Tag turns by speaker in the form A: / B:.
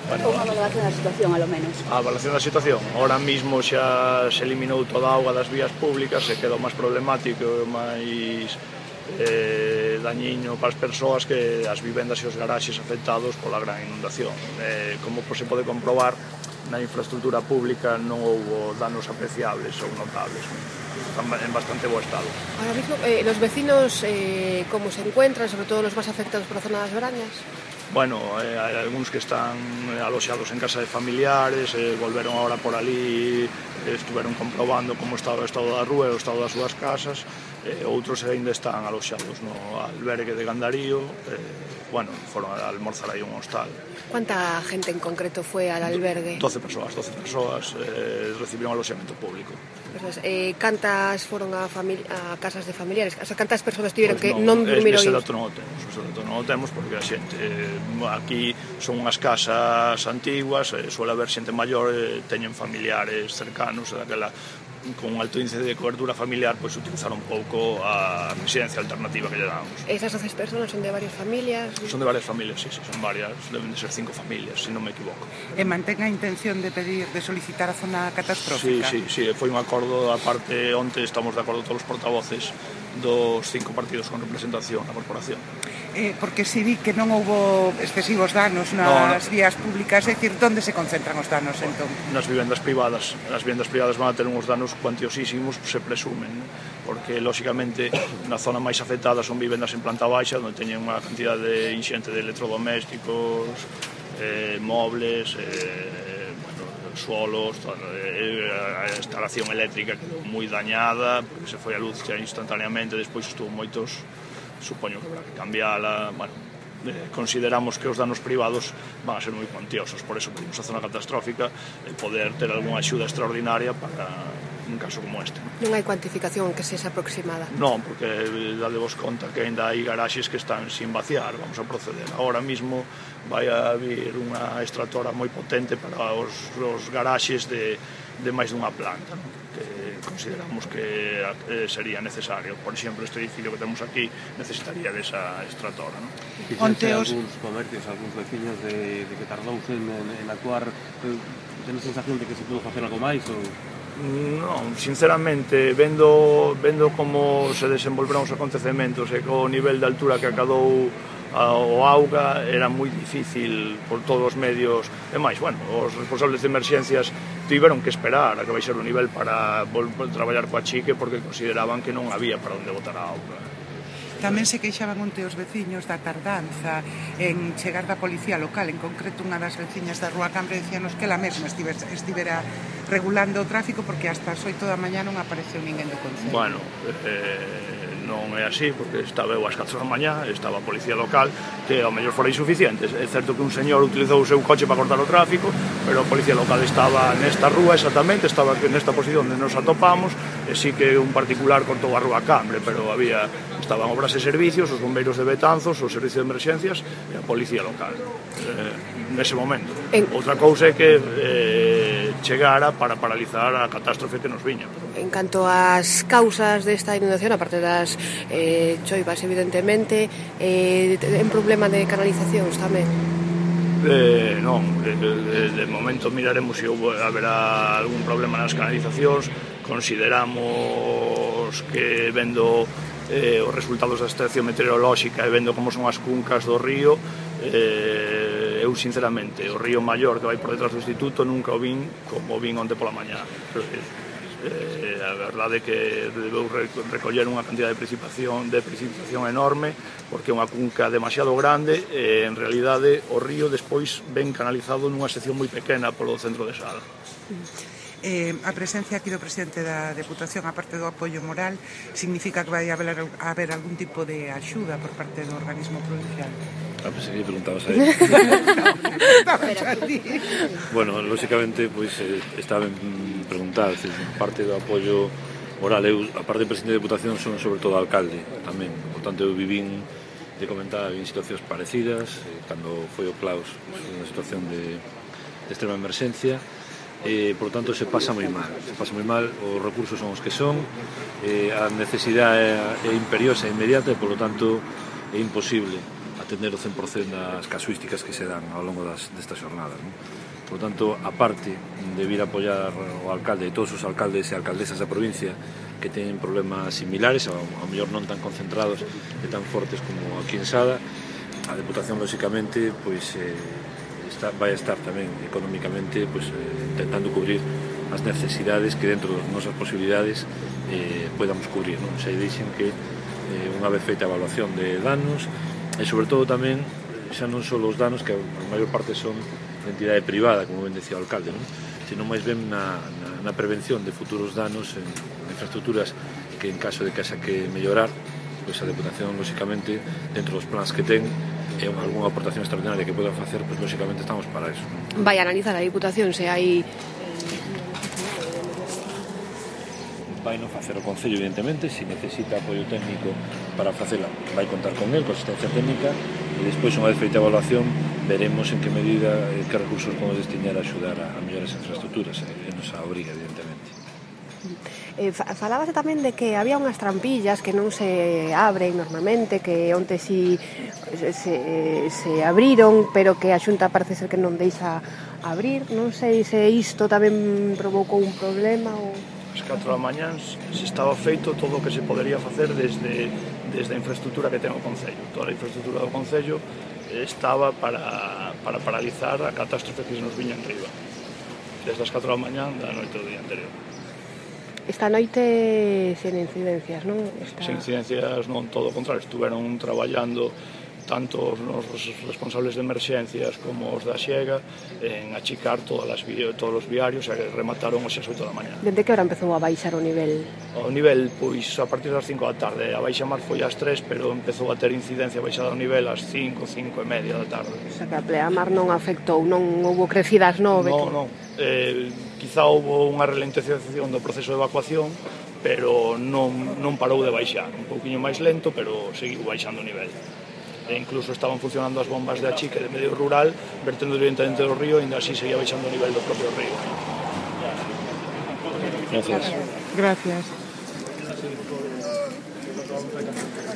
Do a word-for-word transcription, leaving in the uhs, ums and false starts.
A: Ou unha valoración da situación, alo menos?
B: A valoración da situación, ahora mismo xa se eliminou toda a auga das vías públicas, se quedou máis problemático e máis eh, dañiño para as persoas que as vivendas e os garaxes afectados pola gran inundación. Eh, como se pode comprobar, na infraestructura pública non houbo danos apreciables ou notables, están en bastante bo estado.
C: Ahora mismo, eh, los vecinos, eh, ¿cómo se encuentran, sobre todo los más afectados por la zona de las Brañas?
B: Bueno, eh, hai algúns que están aloxados en casa de familiares, eh, volveron agora por ali, eh, estuveron comprobando como estaba o estado da rúa e o estado das súas casas, eh, outros ainda están aloxados no albergue de Gandarío, eh, bueno, foron a almorzar aí un hostal.
C: ¿Cuánta gente en concreto fue al albergue?
B: doce persoas, doce persoas eh, recibiron aloxamento público.
C: Pues, eh, cantas foron a, a casas de familiares? O sea, cantas persoas tiveron
B: pues
C: que non durmiron?
B: Ese dato non o temos, ese dato non o temos porque a xente, eh, aquí son unhas casas antiguas, eh, suele haber xente maior, eh, teñen familiares cercanos, daquela con un alto índice de cobertura familiar, pois pues, utilizar un pouco a residencia alternativa que lle damos.
C: Esas doce personas son de varias familias?
B: Son de varias familias, sí, sí, son varias, deben de ser cinco familias, se non me equivoco.
D: E mantén a intención de pedir, de solicitar a zona catastrófica?
B: Sí, sí, sí, foi un acordo, aparte, onte estamos de acordo todos os portavoces dos cinco partidos con representación na corporación.
D: Eh, porque si di que non houbo excesivos danos nas no, no. vías públicas, é dicir, onde se concentran os danos, entón?
B: Nas vivendas privadas. As vivendas privadas van a ter uns danos cuantiosísimos, se presumen, porque, lóxicamente, na zona máis afectada son vivendas en planta baixa, onde teñen unha cantidade inxente de electrodomésticos, eh, mobles, eh, bueno, suolos, eh, a instalación eléctrica quedou moi dañada, porque se foi a luz xa instantaneamente, despois estuvo moitos, supoño que habrá que cambiala, bueno, eh, consideramos que os danos privados van a ser moi cuantiosos, por eso pedimos a zona catastrófica e poder ter algunha axuda extraordinaria para un caso como este.
C: Non hai cuantificación que sexa aproximada?
B: Non, porque dadevos conta que ainda hai garaxes que están sin vaciar, vamos a proceder. Ahora mismo vai a vir unha extractora moi potente para os, os garaxes de, de máis dunha planta, non? Que consideramos que eh, sería necesario. Por exemplo, este edificio que temos aquí necesitaría desa extractora, non?
E: Onte os algúns comercios, algúns veciños de, de que tardouse en, en actuar, ten a sensación de que se pudo facer algo máis ou...
B: Non, sinceramente, vendo, vendo como se desenvolveron os acontecementos e co nivel de altura que acadou a, o auga, era moi difícil por todos os medios. E máis, bueno, os responsables de emerxencias tiveron que esperar a que baixar o nivel para volver a traballar coa chique porque consideraban que non había para onde botar a auga.
D: Tamén se queixaban onte os veciños da tardanza en chegar da policía local, en concreto unha das veciñas da Rúa Cambre decíanos que ela mesma estivera, estivera regulando o tráfico porque hasta as oito da mañá non apareceu ninguén do concello.
B: Bueno, eh, non é así, porque estaba eu ás catro da mañá, estaba a policía local, que ao mellor fora insuficiente. É certo que un señor utilizou o seu coche para cortar o tráfico, pero a policía local estaba nesta rúa exactamente, estaba nesta posición onde nos atopamos, e sí que un particular cortou a Rúa Cambre, pero había estaban obras e servicios, os bombeiros de Betanzos, o servicio de emerxencias e a policía local eh, nese momento. En... Outra cousa é que eh, chegara para paralizar a catástrofe que nos viña.
C: En canto ás causas desta inundación, aparte das eh, choivas, evidentemente, eh, en problema de canalizacións tamén?
B: Eh, non, de, de, de momento miraremos se houve, haberá algún problema nas canalizacións. Consideramos que vendo eh, os resultados da estación meteorolóxica e vendo como son as cuncas do río, eh, eu sinceramente o río Maior que vai por detrás do instituto nunca o vin como o vin onte pola mañá. Eh, a verdade é que debeu recoller unha cantidad de precipitación, de precipitación enorme porque é unha cunca demasiado grande e en realidade o río despois ven canalizado nunha sección moi pequena polo centro de Sala.
D: Eh, a presencia aquí do presidente da Deputación, aparte do apoio moral, significa que vai haber, haber algún tipo de axuda por parte do organismo provincial?
E: Ah, pensei que preguntabas a él. Bueno, lógicamente, pois, eh, está ben preguntar, decir, parte do apoio moral, eu, a parte do presidente da Deputación, son sobre todo alcalde, tamén, por tanto, eu vivín, de comentar, en situacións parecidas, eh, cando foi o Claus, pois, unha situación de, de extrema emerxencia, Eh, por tanto se pasa moi mal se pasa moi mal, os recursos son os que son, eh, a necesidade é, é imperiosa e inmediata e por lo tanto é imposible atender o cen por cento das casuísticas que se dan ao longo das, destas xornadas, non? Por tanto, a parte de vir a apoiar o alcalde e todos os alcaldes e alcaldesas da provincia que teñen problemas similares, ao, ao mellor non tan concentrados e tan fortes como aquí en Sada, a Deputación, lóxicamente, pois, eh, está, vai a estar tamén económicamente pois, eh, intentando cubrir as necesidades que dentro das nosas posibilidades eh, podamos cubrir, non? Se deixen que eh, unha vez feita a evaluación de danos e sobre todo tamén xa non só os danos que a maior parte son de entidade privada, como ben decía o alcalde, non? Sino máis ben na, na, na prevención de futuros danos en, en infraestructuras que en caso de que haxa que mellorar, pois a Deputación, lóxicamente, dentro dos plans que ten e algunha aportación extraordinaria que podan facer, pois lóxicamente estamos para eso.
C: Vai a analizar a Diputación se hai
E: vai non facer o Concello, evidentemente, se necesita apoio técnico para facela, vai contar con el, con asistencia técnica, e despois, unha vez feita a evaluación, veremos en que medida e que recursos podemos destinar a axudar a, a mellorar as infraestructuras, e nos a obriga, evidentemente.
C: Eh, falábase tamén de que había unhas trampillas que non se abren normalmente, que onte si se, se abriron, pero que a Xunta parece ser que non deixa abrir. Non sei se isto tamén provocou un problema ou...
B: As catro da mañán se estaba feito todo o que se podería facer desde, desde a infraestructura que ten o Concello. Toda a infraestructura do Concello estaba para, para paralizar a catástrofe que se nos viña en riba. Desde as catro da mañán da noite do día anterior.
C: Esta noite sen incidencias, non? Esta...
B: Sen incidencias non, todo o contrario. Estuveron traballando tanto os responsables de emerxencias como os da Xega en achicar todas as vi todos os viarios e remataron os as oito da mañá.
C: Dende que hora empezou a baixar o nivel?
B: O nivel, pois, a partir das cinco da tarde. A baixa mar foi ás tres, pero empezou a ter incidencia baixada o nivel ás cinco, cinco e media da tarde.
C: O sea, que a pleamar non afectou, non houve crecidas nove?
B: Non, non. Eh, quizá houve unha ralentización do proceso de evacuación, pero non, non parou de baixar. Un pouquiño máis lento, pero seguiu baixando o nivel. E incluso estaban funcionando as bombas de achique de medio rural, vertendo directamente do río, e ainda así seguía baixando o nivel do propio río.
E: Gracias.
D: Gracias.